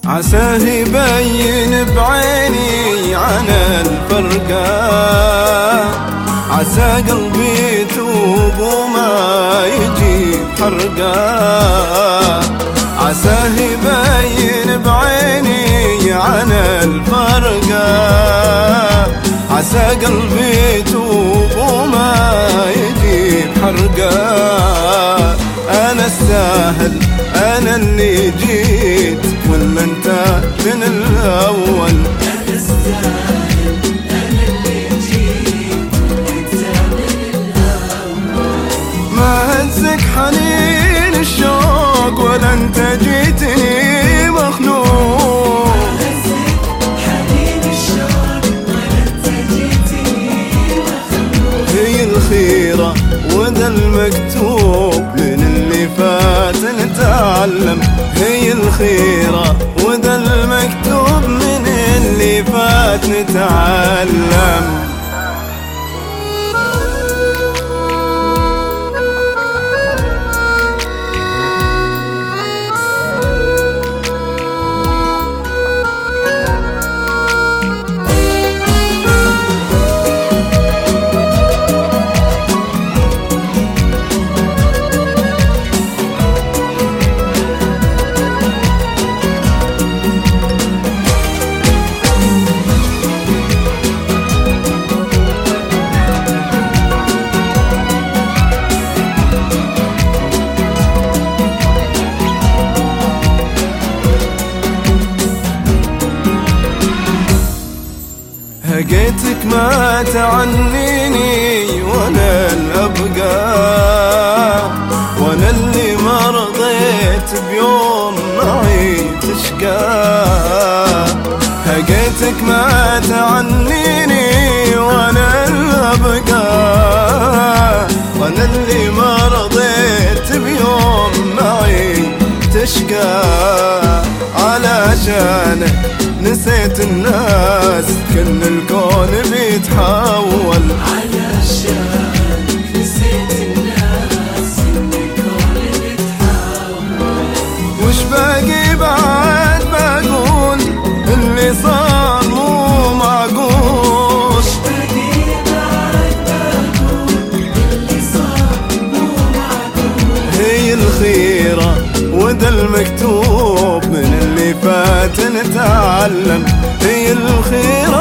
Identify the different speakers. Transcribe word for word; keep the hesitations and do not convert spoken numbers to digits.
Speaker 1: عساه يبين بعيني عن الفرقة، عسى قلبي يتوب وما يجيب حرقة، عساه يبين بعيني عن الفرقة، عسى قلبي يتوب وما يجيب حرقة. أنا الساهل أنا اللي جيت ولا انت من الأول؟
Speaker 2: أنا الساهل أنا اللي جيت وانت من الأول.
Speaker 1: ما هزك حنين الشوق ولا انت جيتني مخنوق،
Speaker 2: ما هزك حنين الشوق ولا انت جيتني مخنوق.
Speaker 1: هي الخيرة وذا المكتوب من اللي فات نتعلم، هي الخيرة وذا المكتوب من اللي فات نتعلم. هقيتك ما تعنيني وانا الابقى، وانا اللي ما رضيت بيوم معي تشقى. هقيتك ما تعنيني وانا الابقى، وانا اللي ما رضيت بيوم معي تشقى. علشانك نسيت الناس كل الكون بيتحول،
Speaker 2: علشانك نسيت الناس كل الكون بيتحول.
Speaker 1: وش باقي بعد بقول اللي صار مو معقول،
Speaker 2: وش باقي بعد بقول اللي صار مو معقول.
Speaker 1: هي الخيرة وذا المكتوب من اللي فات نتعلم، هي الخيرة